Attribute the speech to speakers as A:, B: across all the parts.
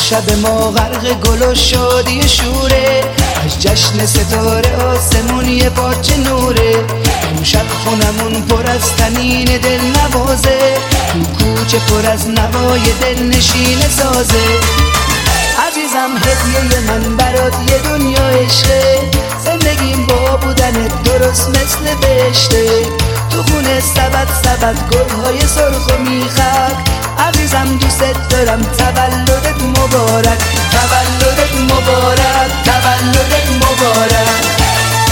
A: شب ما غرق گل و شادی شوره، از جشن ستاره آسمون یه پاچه نوره. اون شب خونمون پر از طنین دل نوازه، تو کوچه پر از نوای دل نشین سازه. عزیزم هدیه من برات یه دنیا عشقه، زندگیم با بودنت درست مثل بهشته. تو خونه سبد گلهای سرخ و میخک، عزیزم دوست دارم تولدت مبارک، تولدت مبارک، تولدت مبارک.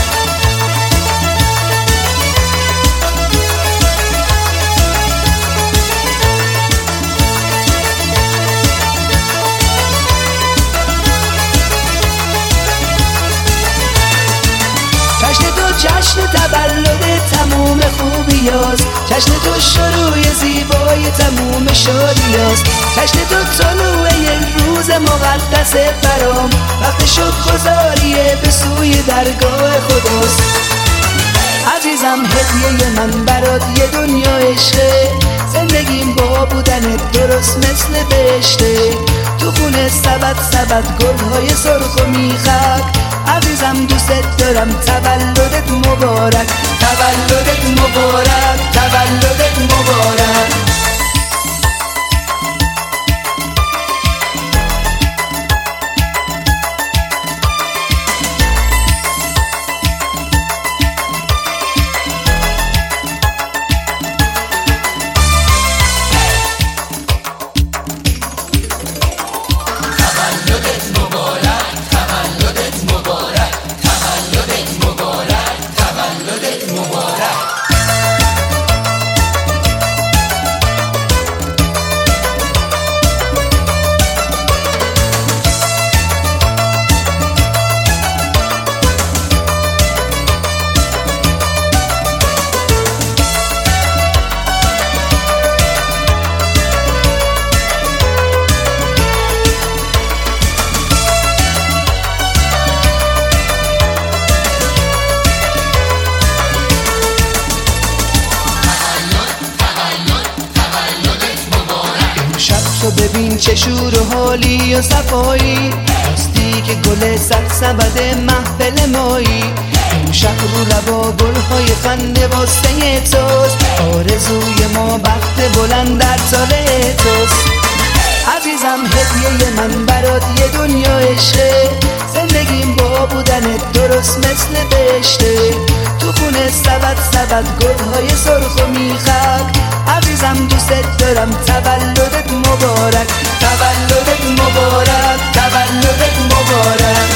A: جشن تولد تموم خوبیاست، جشن تو شروع زیبای تموم شادیاست، جشن تو طلوع روز مقدس برام، وقت شکرگزاریه به سوی درگاه خداست. عزیزم هدیه من برات یه دنیا عشقه، زندگیم با بودنت درست مثل بهشته. تو خونه سبد گلهای سرخ و میخک، عزیزم دوست دارم تولدت مبارک، تولدت مبارک، تولدت مبارک. ببین چه شور و حالی و صفایی، راستی که گل سبد محفل مایی. این شب رو لبا گلهای خنده واسه توست، آرزوی ما بخت بلند در سال توست. عزیزم هدیه من برات یه دنیا عشقه، زندگیم با بودنت درست مثل بهشته. تو خونه سبد گلهای سرخ و میخک، عزیزم دوست دارم تولدت مبارک، تولدت مبارک، تولدت مبارک.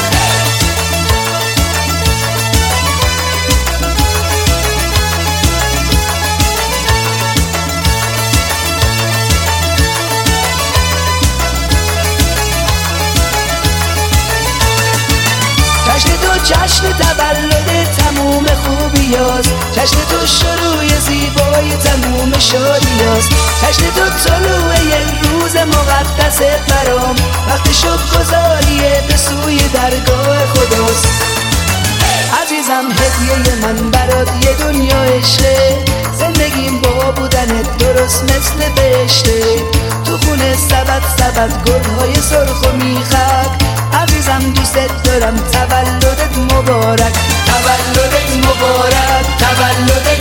A: جشن تولد تموم خوبیاست، جشن تو شروع زیبای تموم شادیاست، جشن تو طلوع روز مقدس برام، وقت شکرگزاریه به سوی درگاه خداست. عزیزم هدیه من برات یه دنیا عشقه، زندگیم با بودنت درست مثل بهشته. تو خونه سبد گلهای سرخ و میخک، عزیزم دوست دارم تولدت مبارک، تولدت مبارک، تولدت